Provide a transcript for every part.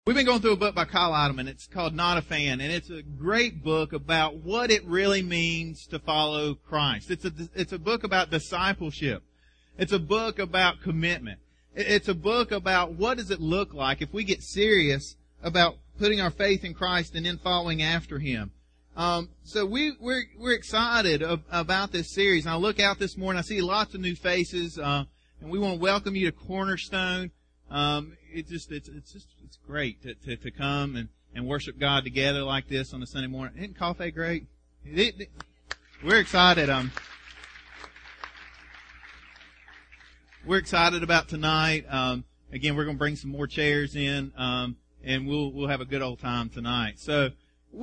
We've been going through a book by Kyle Idleman. It's called Not a Fan, and it's a great book about what it really means to follow Christ. It's a book about discipleship. It's a book about commitment. It's a book about what does it look like if we get serious about putting our faith in Christ and then following after Him. So we're excited about this series. And I look out this morning, I see lots of new faces, and we want to welcome you to Cornerstone. It's great to come and worship God together like this on a Sunday morning. Isn't coffee great? We're excited. We're excited about tonight. Again, we're going to bring some more chairs in, and we'll have a good old time tonight. So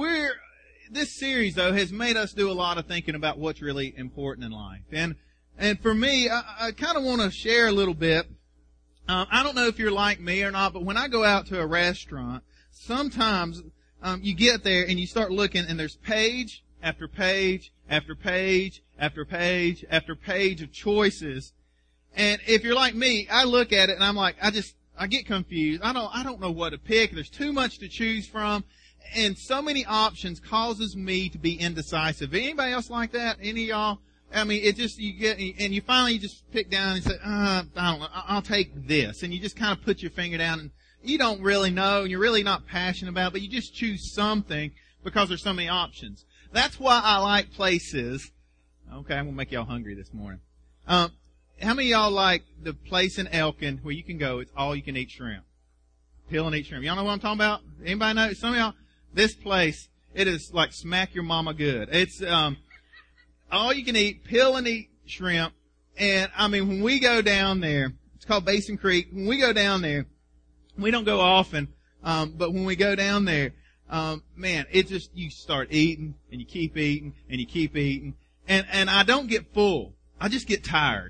this series though has made us do a lot of thinking about what's really important in life. And for me, I kind of want to share a little bit. I don't know if you're like me or not, but when I go out to a restaurant, sometimes you get there and you start looking and there's page after page after page after page after page of choices. And if you're like me, I look at it and I'm like, I get confused. I don't know what to pick. There's too much to choose from. And so many options causes me to be indecisive. Anybody else like that? Any of y'all? I mean, you finally just pick down and say, I don't know, I'll take this. And you just kind of put your finger down and you don't really know and you're really not passionate about it, but you just choose something because there's so many options. That's why I like places. Okay, I'm going to make y'all hungry this morning. How many of y'all like the place in Elkin where you can go, it's all you can eat shrimp? Peel and eat shrimp. Y'all know what I'm talking about? Anybody know? Some of y'all, this place, it is like smack your mama good. It's, all you can eat, peel and eat shrimp. And I mean, when we go down there, it's called Basin Creek. When we go down there, we don't go often, but when we go down there, man, it just, you start eating and you keep eating and you keep eating. And I don't get full. I just get tired.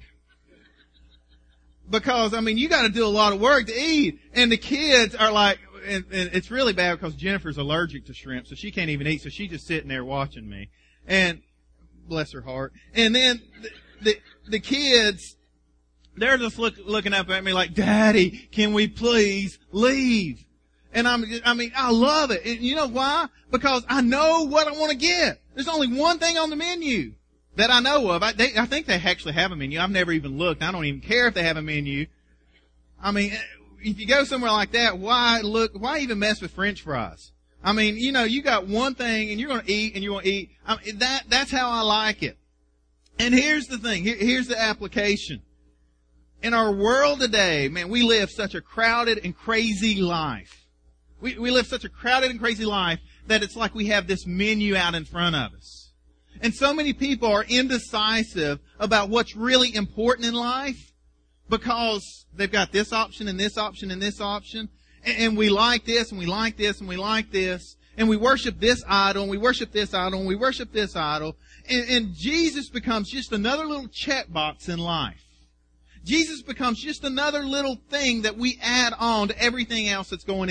Because, I mean, you gotta do a lot of work to eat. And the kids are like, and it's really bad because Jennifer's allergic to shrimp, so she can't even eat, so she's just sitting there watching me. And, bless her heart. And then the kids, they're just looking up at me like, Daddy, can we please leave? And I love it. And you know why? Because I know what I want to get. There's only one thing on the menu that I know of. I think they actually have a menu. I've never even looked. I don't even care if they have a menu. I mean, if you go somewhere like that, why even mess with French fries? I mean, you know, you got one thing and you're going to eat and you're going to eat. I mean, that's how I like it. And here's the thing. Here's the application. In our world today, man, we live such a crowded and crazy life. We live such a crowded and crazy life that it's like we have this menu out in front of us. And so many people are indecisive about what's really important in life because they've got this option and this option and this option. And we like this and we like this and we like this. And we worship this idol and we worship this idol and we worship this idol. And Jesus becomes just another little checkbox in life. Jesus becomes just another little thing that we add on to everything else that's going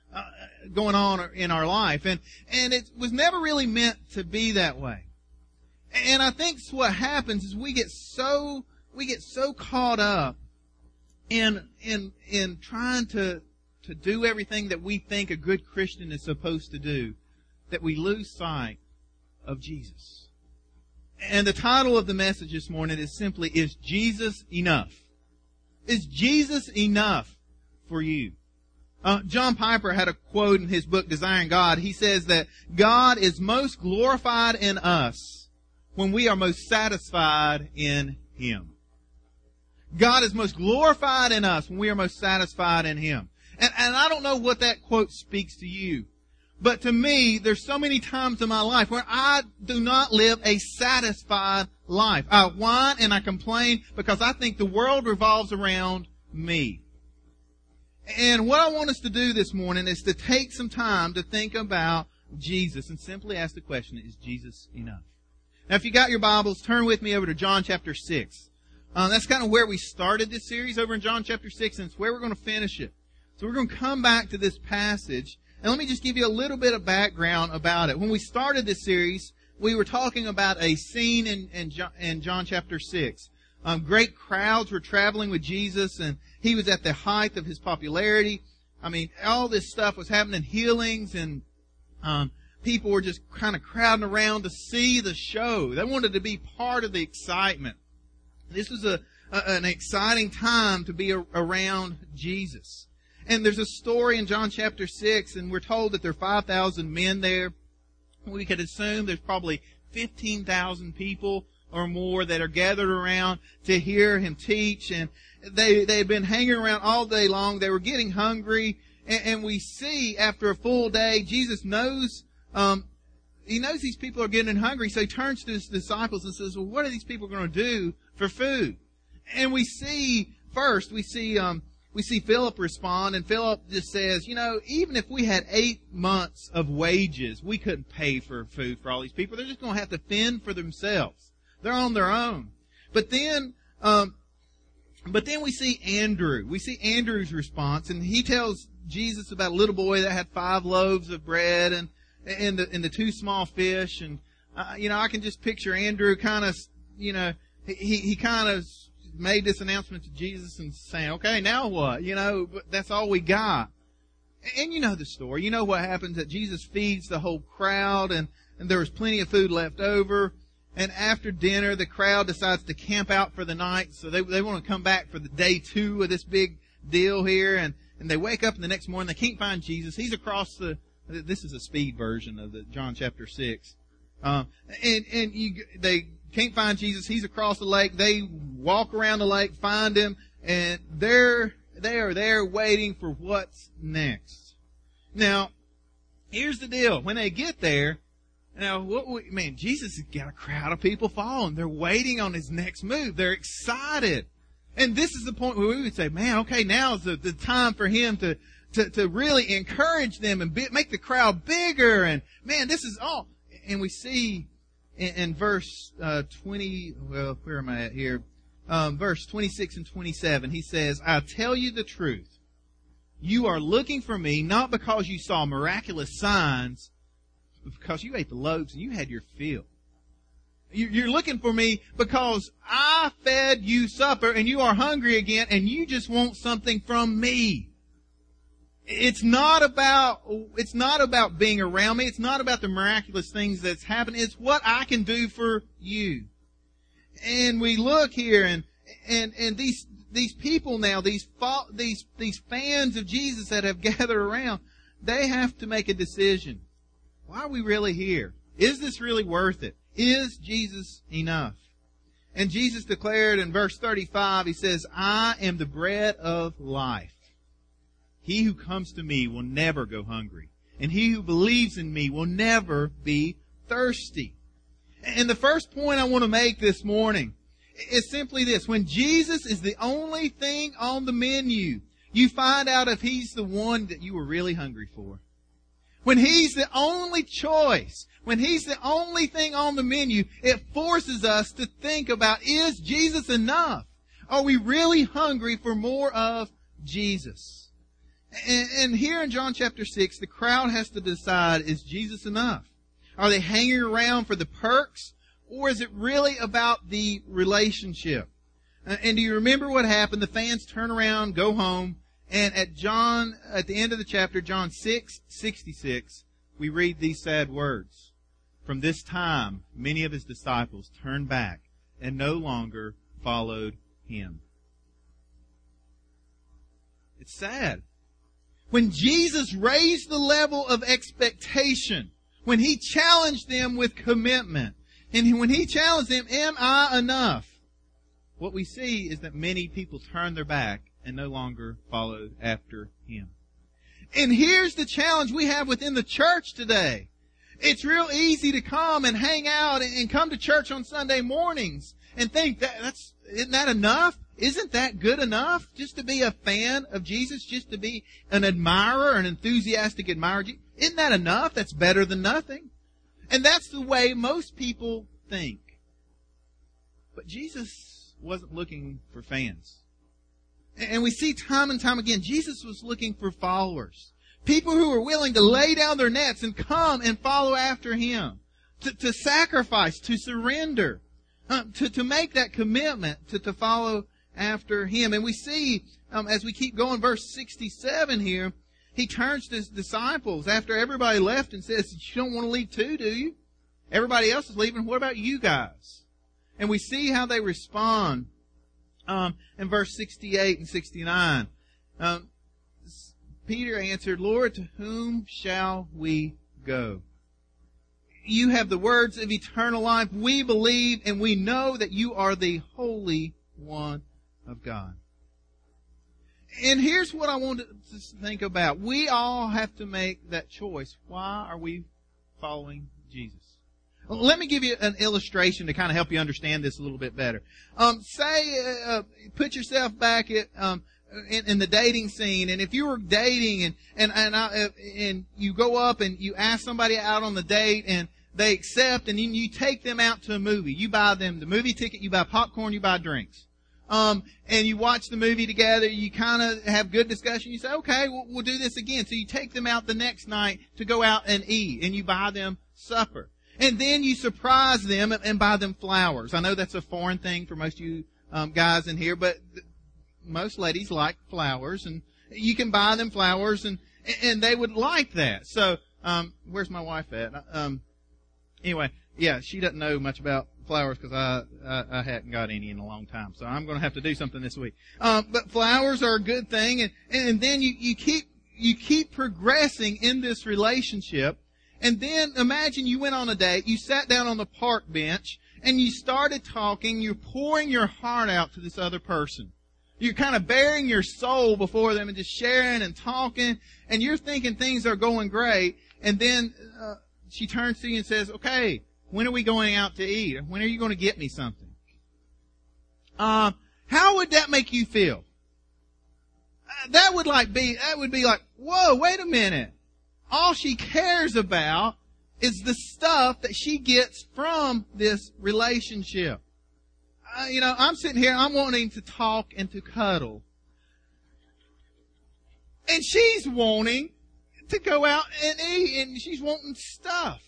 on in our life. And it was never really meant to be that way. And I think what happens is we get so caught up in trying to do everything that we think a good Christian is supposed to do that we lose sight of Jesus. And the title of the message this morning is simply, is Jesus enough? Is Jesus enough for you? John Piper had a quote in his book, Desiring God. He says that God is most glorified in us when we are most satisfied in Him. God is most glorified in us when we are most satisfied in Him. And I don't know what that quote speaks to you. But to me, there's so many times in my life where I do not live a satisfied life. I whine and I complain because I think the world revolves around me. And what I want us to do this morning is to take some time to think about Jesus and simply ask the question, is Jesus enough? Now, if you got your Bibles, turn with me over to John chapter 6. That's kind of where we started this series, over in John chapter 6, and it's where we're going to finish it. So we're going to come back to this passage, and let me just give you a little bit of background about it. When we started this series, we were talking about a scene in John chapter 6. Great crowds were traveling with Jesus, and He was at the height of His popularity. I mean, all this stuff was happening, healings, and people were just kind of crowding around to see the show. They wanted to be part of the excitement. This was an exciting time to be around Jesus. And there's a story in John chapter 6, and we're told that there are 5,000 men there. We could assume there's probably 15,000 people or more that are gathered around to hear him teach. And they had been hanging around all day long. They were getting hungry. And we see after a full day, Jesus knows, he knows these people are getting hungry. So he turns to his disciples and says, well, what are these people going to do for food? And we see Philip respond, and Philip just says, even if we had 8 months of wages, we couldn't pay for food for all these people. They're just going to have to fend for themselves. They're on their own. But then we see Andrew. We see Andrew's response, and he tells Jesus about a little boy that had 5 loaves of bread and the 2 small fish. And, I can just picture Andrew kind of, he kind of made this announcement to Jesus and saying, okay, now what? But that's all we got. And you know the story. You know what happens, that Jesus feeds the whole crowd, and there was plenty of food left over. And after dinner, the crowd decides to camp out for the night. So they want to come back for the day 2 of this big deal here. And they wake up in the next morning. They can't find Jesus. He's across this is a speed version of the John chapter 6. They can't find Jesus. He's across the lake. They walk around the lake, find him, and they are there waiting for what's next. Now, here's the deal. When they get there, Jesus has got a crowd of people following. They're waiting on his next move. They're excited. And this is the point where we would say, man, okay, now is the time for him to really encourage them and make the crowd bigger. And man, this is all. And we see in verse 20, well, where am I at here? Verse 26 and 27, he says, I tell you the truth. You are looking for me not because you saw miraculous signs, but because you ate the loaves and you had your fill. You're looking for me because I fed you supper and you are hungry again and you just want something from me. It's not about being around me. It's not about the miraculous things that's happening. It's what I can do for you. And we look here and these people now, these fans of Jesus that have gathered around, they have to make a decision. Why are we really here? Is this really worth it? Is Jesus enough? And Jesus declared in verse 35, he says, I am the bread of life. He who comes to me will never go hungry, and he who believes in me will never be thirsty. And the first point I want to make this morning is simply this. When Jesus is the only thing on the menu, you find out if he's the one that you were really hungry for. When he's the only choice, when he's the only thing on the menu, it forces us to think about, is Jesus enough? Are we really hungry for more of Jesus? And here in John chapter 6, the crowd has to decide, is Jesus enough? Are they hanging around for the perks? Or is it really about the relationship? And do you remember what happened? The fans turn around, go home, and at the end of the chapter, John 6:66, we read these sad words. From this time, many of his disciples turned back and no longer followed him. It's sad. When Jesus raised the level of expectation, when he challenged them with commitment, and when he challenged them, am I enough? What we see is that many people turned their back and no longer followed after him. And here's the challenge we have within the church today. It's real easy to come and hang out and come to church on Sunday mornings and think isn't that enough? Isn't that good enough? Just to be a fan of Jesus, just to be an admirer, an enthusiastic admirer. Isn't that enough? That's better than nothing. And that's the way most people think. But Jesus wasn't looking for fans. And we see time and time again, Jesus was looking for followers. People who were willing to lay down their nets and come and follow after him. To sacrifice, to surrender. To make that commitment to follow after him. And we see, as we keep going, verse 67 here, he turns to his disciples after everybody left and says, you don't want to leave too, do you? Everybody else is leaving. What about you guys? And we see how they respond in verse 68 and 69. Peter answered, Lord, to whom shall we go? You have the words of eternal life. We believe and we know that you are the Holy One of God. And here's what I want to think about. We all have to make that choice. Why are we following Jesus? Well, let me give you an illustration to kind of help you understand this a little bit better. Put yourself back at in the dating scene, and if you were dating and you go up and you ask somebody out on the date and they accept, and then you take them out to a movie. You buy them the movie ticket, you buy popcorn, you buy drinks. And you watch the movie together, you kind of have good discussion, you say, okay, we'll do this again. So you take them out the next night to go out and eat, and you buy them supper. And then you surprise them and buy them flowers. I know that's a foreign thing for most of you guys in here, but most ladies like flowers, and you can buy them flowers, and they would like that. So, where's my wife at? Anyway, yeah, she doesn't know much about flowers because I hadn't got any in a long time. So I'm going to have to do something this week. But flowers are a good thing, and then you keep progressing in this relationship. And then imagine you went on a date, you sat down on the park bench, and you started talking, you're pouring your heart out to this other person. You're kind of bearing your soul before them and just sharing and talking, and you're thinking things are going great, and then she turns to you and says, okay, when are we going out to eat? When are you going to get me something? How would that make you feel? That would be like, whoa, wait a minute. All she cares about is the stuff that she gets from this relationship. I'm sitting here, I'm wanting to talk and to cuddle. And she's wanting to go out and eat, and she's wanting stuff.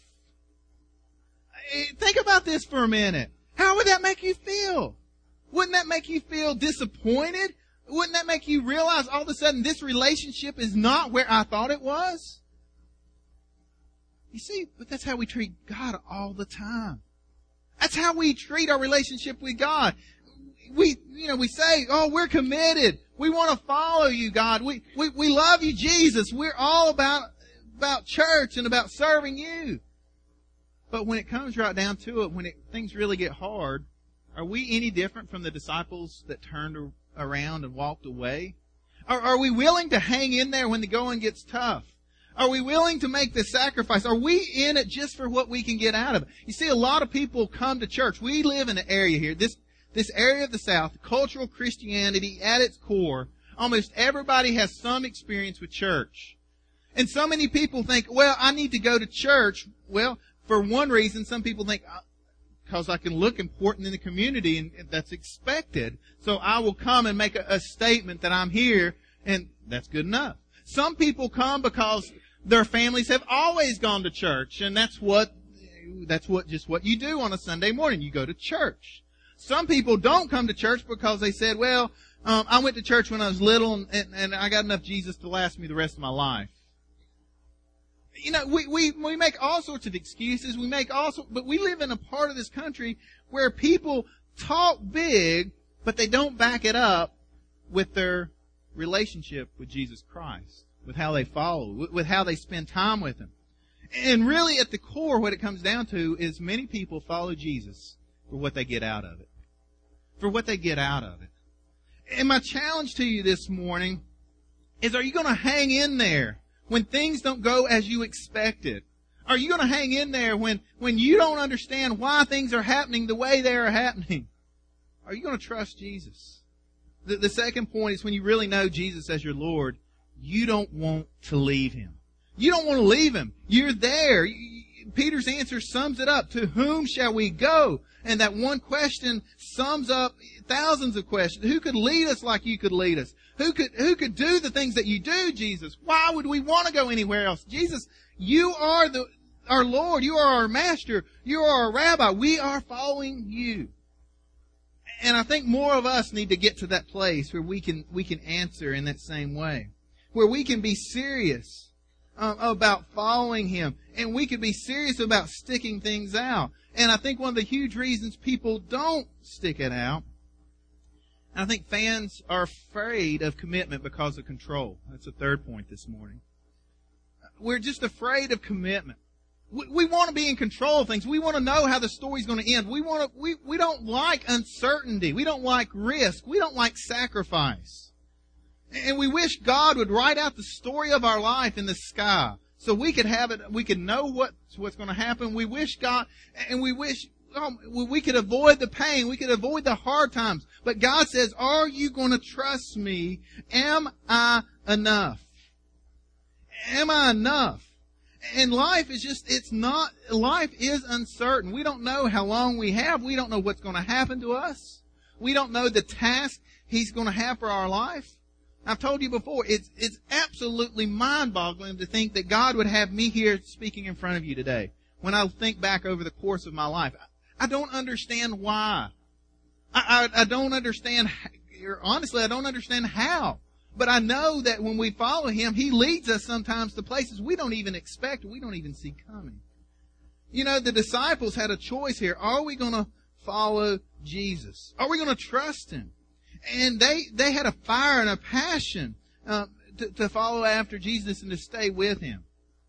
Think about this for a minute. How would that make you feel? Wouldn't that make you feel disappointed? Wouldn't that make you realize all of a sudden this relationship is not where I thought it was? You see, but that's how we treat God all the time. That's how we treat our relationship with God. We say, oh, we're committed. We want to follow you, God. We love you, Jesus. We're all about church and about serving you. But when it comes right down to it, when things really get hard, are we any different from the disciples that turned around and walked away? Are we willing to hang in there when the going gets tough? Are we willing to make the sacrifice? Are we in it just for what we can get out of it? You see, a lot of people come to church. We live in an area here, this area of the South, cultural Christianity at its core. Almost everybody has some experience with church. And so many people think, well, I need to go to church. Well, for one reason, some people think, because I can look important in the community and that's expected. So I will come and make a statement that I'm here, and that's good enough. Some people come because their families have always gone to church, and that's what you do on a Sunday morning. You go to church. Some people don't come to church because they said, well, I went to church when I was little and I got enough Jesus to last me the rest of my life. We make all sorts of excuses. But we live in a part of this country where people talk big, but they don't back it up with their relationship with Jesus Christ, with how they follow, with how they spend time with Him. And really at the core, what it comes down to is many people follow Jesus for what they get out of it. For what they get out of it. And my challenge to you this morning is, are you going to hang in there when things don't go as you expected? Are you going to hang in there when you don't understand why things are happening the way they are happening? Are you going to trust Jesus? The second point is, when you really know Jesus as your Lord, you don't want to leave Him. You don't want to leave Him. You're there. Peter's answer sums it up. To whom shall we go? And that one question sums up thousands of questions. Who could lead us like you could lead us? Who could do the things that you do, Jesus? Why would we want to go anywhere else? Jesus, you are our Lord. You are our Master. You are our Rabbi. We are following you. And I think more of us need to get to that place where we can answer in that same way. where we can be serious about following Him, and we can be serious about sticking things out. And I think one of the huge reasons people don't stick it out, I think fans are afraid of commitment because of control. That's the third point this morning. We're just afraid of commitment. We want to be in control of things. We want to know how the story's going to end. We don't like uncertainty. We don't like risk. We don't like sacrifice. And we wish God would write out the story of our life in the sky so we could have it, we could know what's going to happen. We wish God, and we wish we could avoid the pain. We could avoid the hard times. But God says, are you going to trust me? Am I enough? Am I enough? And life is uncertain. We don't know how long we have. We don't know what's going to happen to us. We don't know the task He's going to have for our life. I've told you before, it's absolutely mind-boggling to think that God would have me here speaking in front of you today. When I think back over the course of my life, I don't understand why. I don't understand, honestly, I don't understand how. But I know that when we follow Him, He leads us sometimes to places we don't even expect, we don't even see coming. You know, the disciples had a choice here. Are we going to follow Jesus? Are we going to trust Him? And they had a fire and a passion to follow after Jesus and to stay with Him.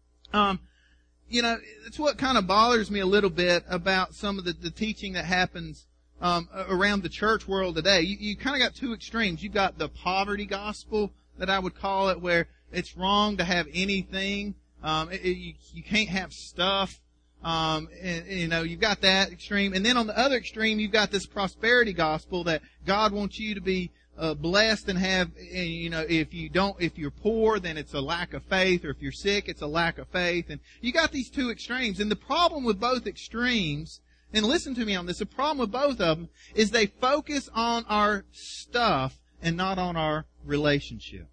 You know, it's what kind of bothers me a little bit about some of the teaching that happens around the church world today. You kind of got two extremes. You've got the poverty gospel, that I would call it, where it's wrong to have anything. You can't have stuff. And, you know, you've got that extreme. And then on the other extreme, you've got this prosperity gospel that God wants you to be blessed and have, you know, if you're poor, then it's a lack of faith, or if you're sick, it's a lack of faith. And you got these two extremes. And the problem with both extremes, and listen to me on this, the problem with both of them is they focus on our stuff and not on our relationship.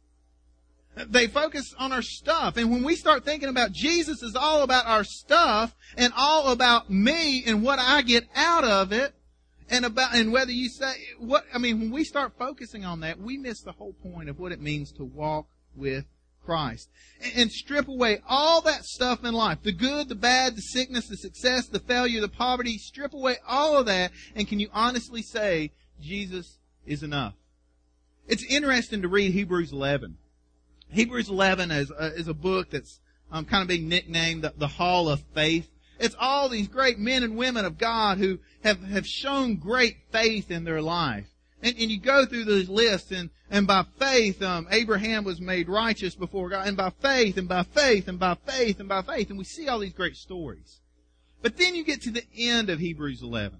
They focus on our stuff. And when we start thinking about Jesus is all about our stuff and all about me and what I get out of it, and whether you say when we start focusing on that, we miss the whole point of what it means to walk with Christ. And strip away all that stuff in life. The good, the bad, the sickness, the success, the failure, the poverty. Strip away all of that. And can you honestly say Jesus is enough? It's interesting to read Hebrews 11. Hebrews 11 is a book that's kind of being nicknamed the Hall of Faith. It's all these great men and women of God who have shown great faith in their life. And you go through those lists, and by faith, Abraham was made righteous before God, and by faith, and by faith, and by faith, and by faith, and we see all these great stories. But then you get to the end of Hebrews 11,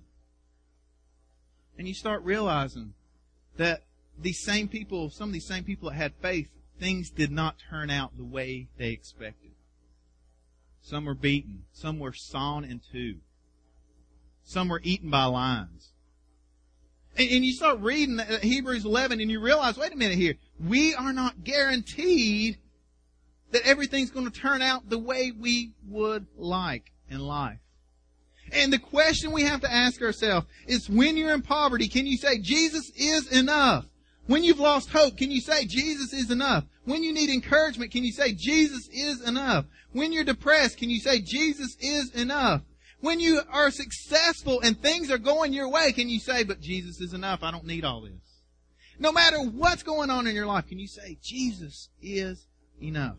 and you start realizing that some of these same people that had faith, things did not turn out the way they expected. Some were beaten, some were sawn in two, some were eaten by lions. And you start reading Hebrews 11 and you realize, wait a minute here, we are not guaranteed that everything's going to turn out the way we would like in life. And the question we have to ask ourselves is, when you're in poverty, can you say, Jesus is enough? When you've lost hope, can you say, Jesus is enough? When you need encouragement, can you say, Jesus is enough? When you're depressed, can you say, Jesus is enough? When you are successful and things are going your way, can you say, but Jesus is enough, I don't need all this? No matter what's going on in your life, can you say, Jesus is enough?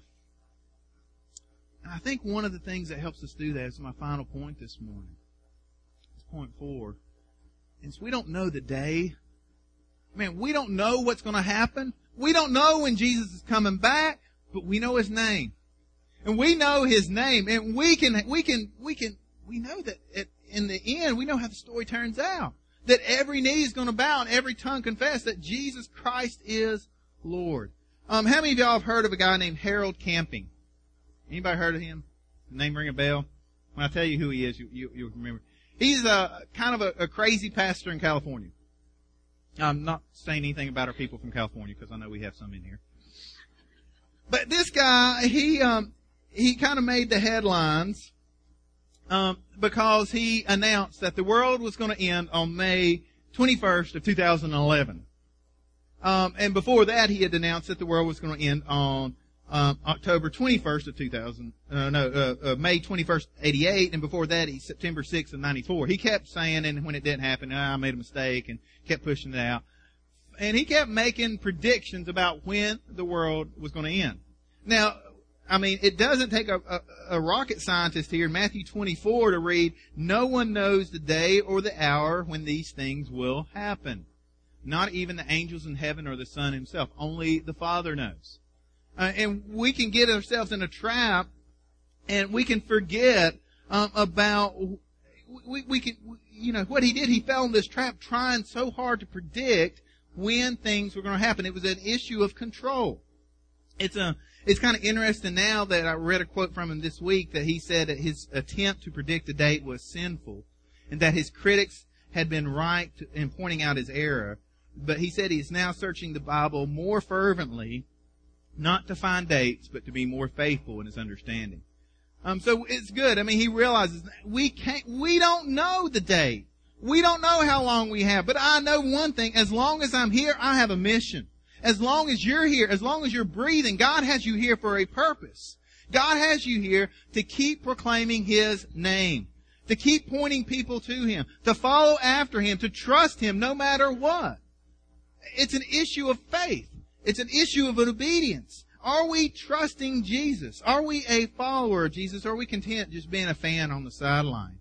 And I think one of the things that helps us do that is my final point this morning. It's point 4. Is we don't know the day. Man, we don't know what's going to happen. We don't know when Jesus is coming back, but we know His name. And we know His name, and we know that in the end, we know how the story turns out. That every knee is going to bow and every tongue confess that Jesus Christ is Lord. How many of y'all have heard of a guy named Harold Camping? Anybody heard of him? The name ring a bell? When I tell you who he is, you'll remember. He's kind of a crazy pastor in California. I'm not saying anything about our people from California because I know we have some in here. But this guy, he kind of made the headlines because he announced that the world was going to end on May 21st of 2011. And before that, he had announced that the world was going to end on October 21st of May 21st, 88, and before that, September 6th of 94. He kept saying, and when it didn't happen, I made a mistake, and kept pushing it out. And he kept making predictions about when the world was going to end. Now, I mean, it doesn't take a rocket scientist here in Matthew 24 to read, "No one knows the day or the hour when these things will happen. Not even the angels in heaven or the Son himself. Only the Father knows." And we can get ourselves in a trap, and we can forget about, we can, what he did, he fell in this trap trying so hard to predict when things were going to happen. It was an issue of control. It's kind of interesting now that I read a quote from him this week that he said that his attempt to predict the date was sinful, and that his critics had been right in pointing out his error. But he said he's now searching the Bible more fervently, not to find dates, but to be more faithful in his understanding. So it's good. I mean, he realizes we don't know the date. We don't know how long we have, but I know one thing. As long as I'm here, I have a mission. As long as you're here, as long as you're breathing, God has you here for a purpose. God has you here to keep proclaiming His name, to keep pointing people to Him, to follow after Him, to trust Him no matter what. It's an issue of faith. It's an issue of obedience. Are we trusting Jesus? Are we a follower of Jesus? Or are we content just being a fan on the sideline?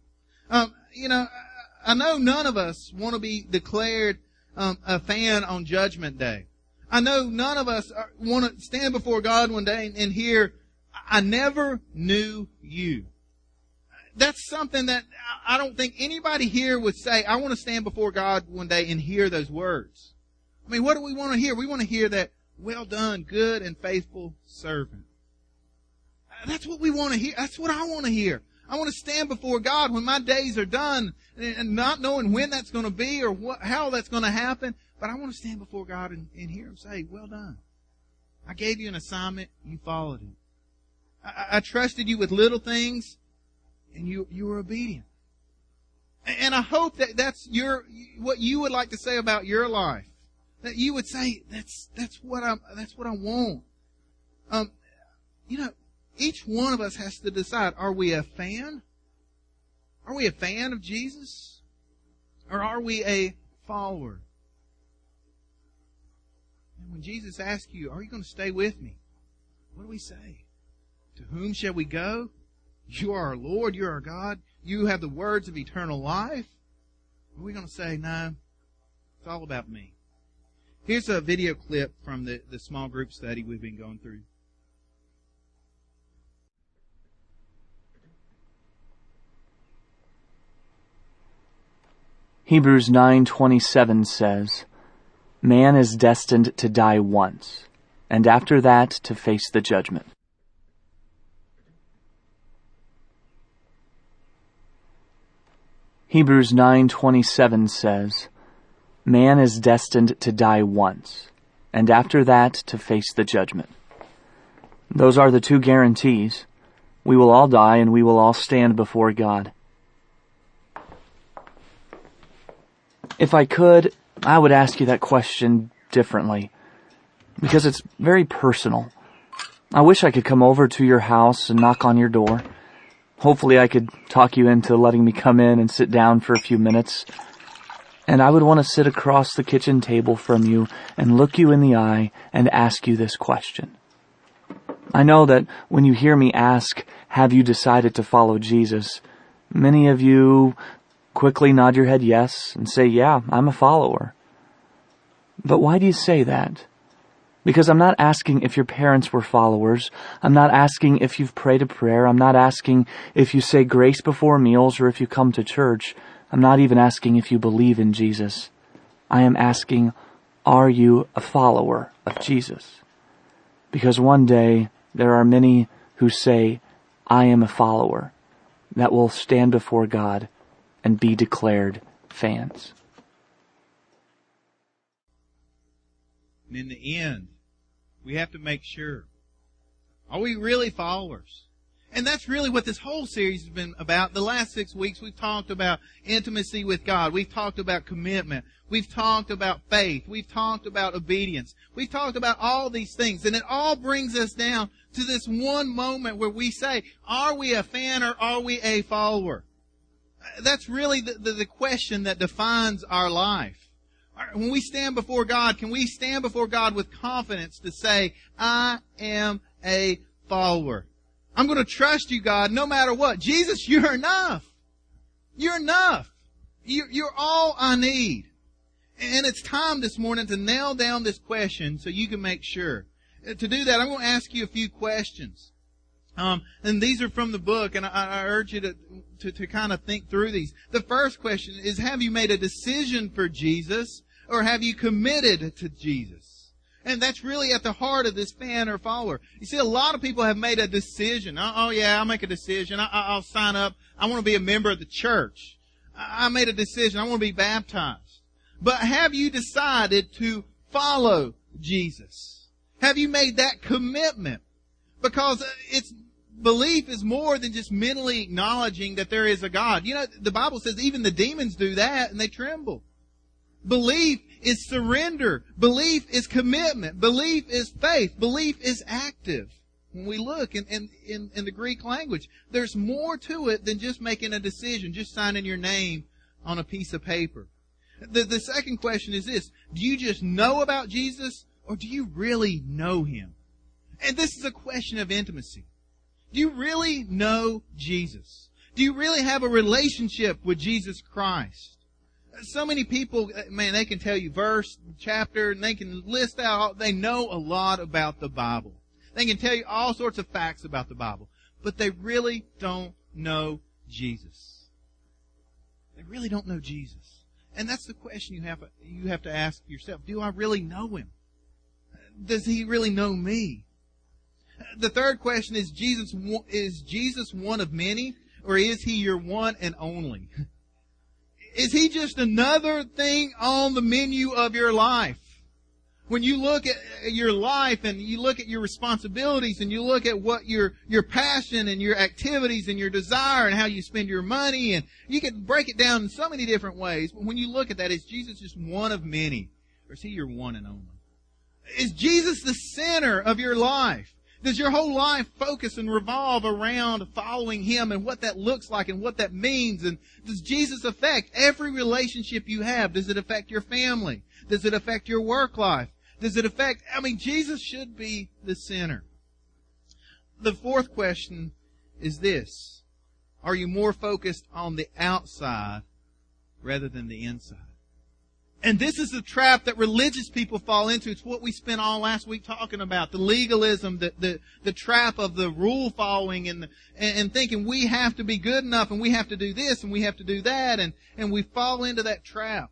I know none of us want to be declared a fan on Judgment Day. I know none of us want to stand before God one day and hear, "I never knew you." That's something that I don't think anybody here would say, "I want to stand before God one day and hear those words." I mean, what do we want to hear? We want to hear that, "Well done, good and faithful servant." That's what we want to hear. That's what I want to hear. I want to stand before God when my days are done and not knowing when that's going to be or how that's going to happen. But I want to stand before God and hear Him say, "Well done. I gave you an assignment. You followed it. I trusted you with little things and you were obedient." And I hope that that's what you would like to say about your life. That you would say, that's what I want. Each one of us has to decide, are we a fan? Are we a fan of Jesus? Or are we a follower? And when Jesus asks you, "Are you going to stay with me?" What do we say? "To whom shall we go? You are our Lord, you are our God. You have the words of eternal life." Or are we going to say, "No, it's all about me"? Here's a video clip from the small group study we've been going through. Hebrews 9:27 says, "Man is destined to die once, and after that to face the judgment." Hebrews 9:27 says, "Man is destined to die once, and after that to face the judgment." Those are the two guarantees. We will all die and we will all stand before God. If I could, I would ask you that question differently, because it's very personal. I wish I could come over to your house and knock on your door. Hopefully I could talk you into letting me come in and sit down for a few minutes. And I would want to sit across the kitchen table from you and look you in the eye and ask you this question. I know that when you hear me ask, "Have you decided to follow Jesus?" many of you quickly nod your head yes and say, "Yeah, I'm a follower." But why do you say that? Because I'm not asking if your parents were followers. I'm not asking if you've prayed a prayer. I'm not asking if you say grace before meals or if you come to church. I'm not even asking if you believe in Jesus. I am asking, are you a follower of Jesus? Because one day there are many who say, "I am a follower," that will stand before God and be declared fans. And in the end, we have to make sure, are we really followers? And that's really what this whole series has been about. The last 6 weeks, we've talked about intimacy with God. We've talked about commitment. We've talked about faith. We've talked about obedience. We've talked about all these things. And it all brings us down to this one moment where we say, are we a fan or are we a follower? That's really the question that defines our life. When we stand before God, can we stand before God with confidence to say, I am a follower? I'm going to trust you, God, no matter what. Jesus, you're enough. You're enough. You're all I need. And it's time this morning to nail down this question so you can make sure. To do that, I'm going to ask you a few questions. And these are from the book, and I urge you to kind of think through these. The first question is, have you made a decision for Jesus, or have you committed to Jesus? And that's really at the heart of this fan or follower. You see, a lot of people have made a decision. Oh yeah, I'll make a decision. I'll sign up. I want to be a member of the church. I made a decision. I want to be baptized. But have you decided to follow Jesus? Have you made that commitment? Because belief is more than just mentally acknowledging that there is a God. You know, the Bible says even the demons do that and they tremble. Belief is surrender. Belief is commitment. Belief is faith. Belief is active. When we look in the Greek language, there's more to it than just making a decision, just signing your name on a piece of paper. The second question is this: do you just know about Jesus, or do you really know Him? And this is a question of intimacy. Do you really know Jesus? Do you really have a relationship with Jesus Christ? So many people, man, they can tell you verse, chapter, and they can list out, they know a lot about the Bible. They can tell you all sorts of facts about the Bible, but they really don't know Jesus. They really don't know Jesus. And that's the question you have to ask yourself. Do I really know Him? Does He really know me? The third question is Jesus one of many, or is He your one and only? Is He just another thing on the menu of your life? When you look at your life and you look at your responsibilities and you look at what your passion and your activities and your desire and how you spend your money, and you can break it down in so many different ways. But when you look at that, is Jesus just one of many, or is He your one and only? Is Jesus the center of your life? Does your whole life focus and revolve around following Him and what that looks like and what that means? And does Jesus affect every relationship you have? Does it affect your family? Does it affect your work life? Does it affect, Jesus should be the center. The fourth question is this: are you more focused on the outside rather than the inside? And this is the trap that religious people fall into. It's what we spent all last week talking about. The legalism, the trap of the rule following and thinking we have to be good enough and we have to do this and we have to do that, and we fall into that trap.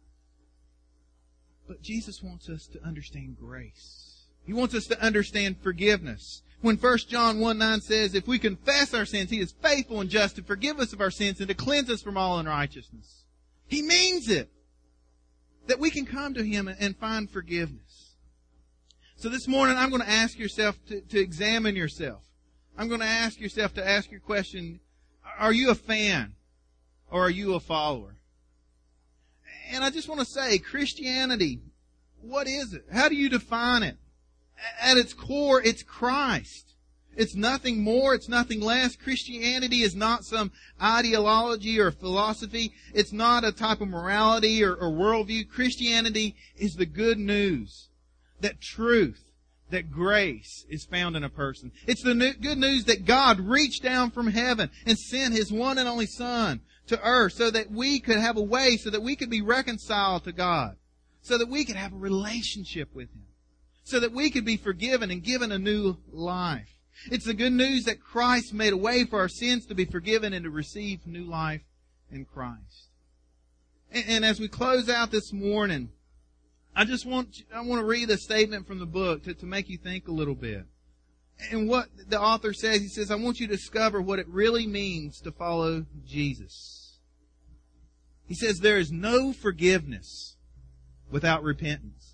But Jesus wants us to understand grace. He wants us to understand forgiveness. When 1 John 1:9 says, if we confess our sins, He is faithful and just to forgive us of our sins and to cleanse us from all unrighteousness. He means it. That we can come to Him and find forgiveness. So this morning, I'm going to ask yourself to examine yourself. I'm going to ask yourself to ask your question, are you a fan or are you a follower? And I just want to say, Christianity, what is it? How do you define it? At its core, it's Christ. It's nothing more. It's nothing less. Christianity is not some ideology or philosophy. It's not a type of morality or worldview. Christianity is the good news that truth, that grace is found in a person. It's the good news that God reached down from heaven and sent His one and only Son to earth so that we could have a way, so that we could be reconciled to God, so that we could have a relationship with Him, so that we could be forgiven and given a new life. It's the good news that Christ made a way for our sins to be forgiven and to receive new life in Christ. And as we close out this morning, I want to read a statement from the book to make you think a little bit. And what the author says, he says, I want you to discover what it really means to follow Jesus. He says, there is no forgiveness without repentance.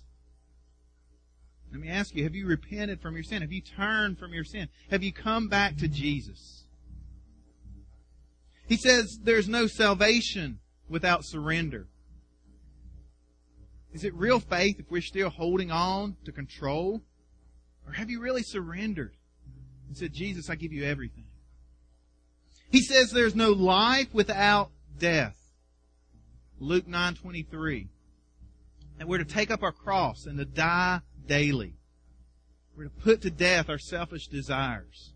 Let me ask you, have you repented from your sin? Have you turned from your sin? Have you come back to Jesus? He says there's no salvation without surrender. Is it real faith if we're still holding on to control? Or have you really surrendered and said, Jesus, I give you everything? He says there's no life without death. Luke 9:23. And we're to take up our cross and to die daily. We're to put to death our selfish desires.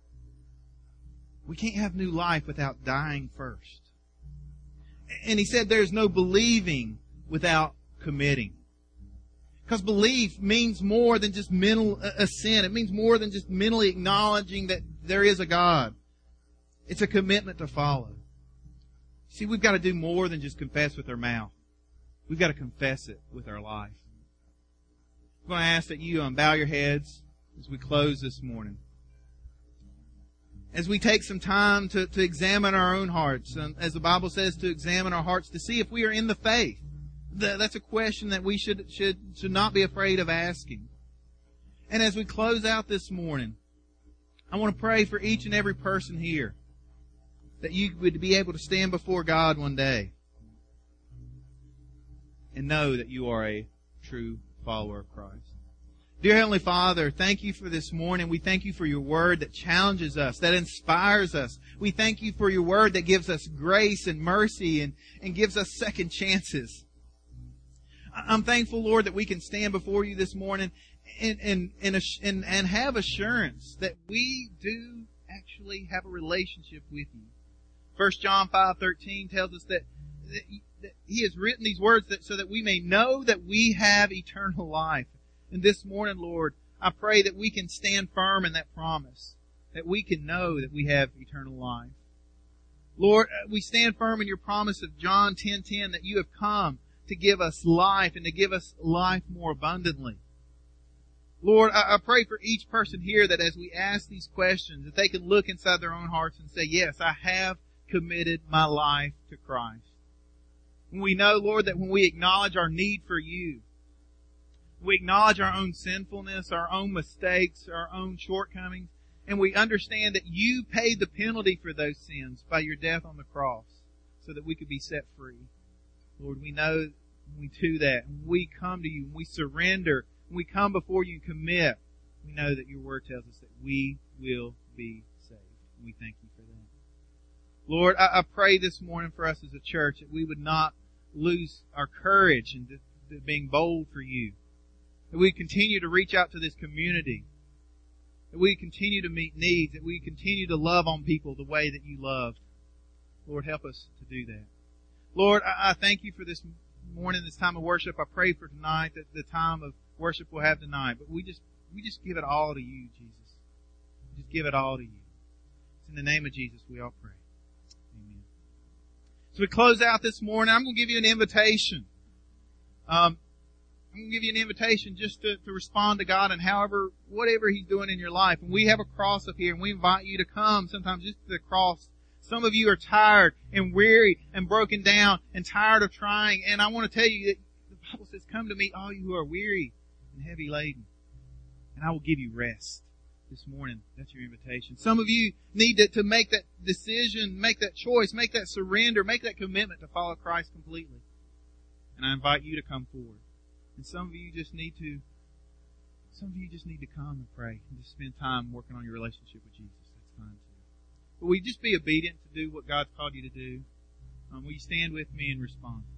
We can't have new life without dying first. And he said there's no believing without committing. Because belief means more than just mental assent. It means more than just mentally acknowledging that there is a God. It's a commitment to follow. See, we've got to do more than just confess with our mouth. We've got to confess it with our life. I'm going to ask that you bow your heads as we close this morning. As we take some time to examine our own hearts, as the Bible says, to examine our hearts to see if we are in the faith. That's a question that we should not be afraid of asking. And as we close out this morning, I want to pray for each and every person here that you would be able to stand before God one day and know that you are a true follower of Christ. Dear Heavenly Father, thank you for this morning. We thank you for your word that challenges us, that inspires us. We thank you for your word that gives us grace and mercy and gives us second chances. I'm thankful, Lord, that we can stand before you this morning and have assurance that we do actually have a relationship with you. 1 John 5:13 tells us that He has written these words so that we may know that we have eternal life. And this morning, Lord, I pray that we can stand firm in that promise, that we can know that we have eternal life. Lord, we stand firm in your promise of John 10:10 that you have come to give us life and to give us life more abundantly. Lord, I pray for each person here that as we ask these questions, that they can look inside their own hearts and say, yes, I have committed my life to Christ. And we know, Lord, that when we acknowledge our need for you, we acknowledge our own sinfulness, our own mistakes, our own shortcomings, and we understand that you paid the penalty for those sins by your death on the cross so that we could be set free. Lord, we know when we do that, when we come to you, when we surrender, when we come before you and commit, we know that your word tells us that we will be saved. And we thank you for that. Lord, I pray this morning for us as a church that we would not lose our courage in being bold for you. That we continue to reach out to this community. That we continue to meet needs. That we continue to love on people the way that you loved. Lord, help us to do that. Lord, I thank you for this morning, this time of worship. I pray for tonight, that the time of worship we'll have tonight. But we just give it all to you, Jesus. We just give it all to you. It's in the name of Jesus we all pray. Amen. So we close out this morning. I'm going to give you an invitation. I'm going to give you an invitation just to respond to God and whatever He's doing in your life. And we have a cross up here, and we invite you to come sometimes just to the cross. Some of you are tired and weary and broken down and tired of trying. And I want to tell you that the Bible says, come to me, all you who are weary and heavy laden, and I will give you rest. This morning, that's your invitation. Some of you need to make that decision, make that choice, make that surrender, make that commitment to follow Christ completely. And I invite you to come forward. And some of you just need to come and pray and just spend time working on your relationship with Jesus. That's fine too. But will you just be obedient to do what God's called you to do? Will you stand with me and respond?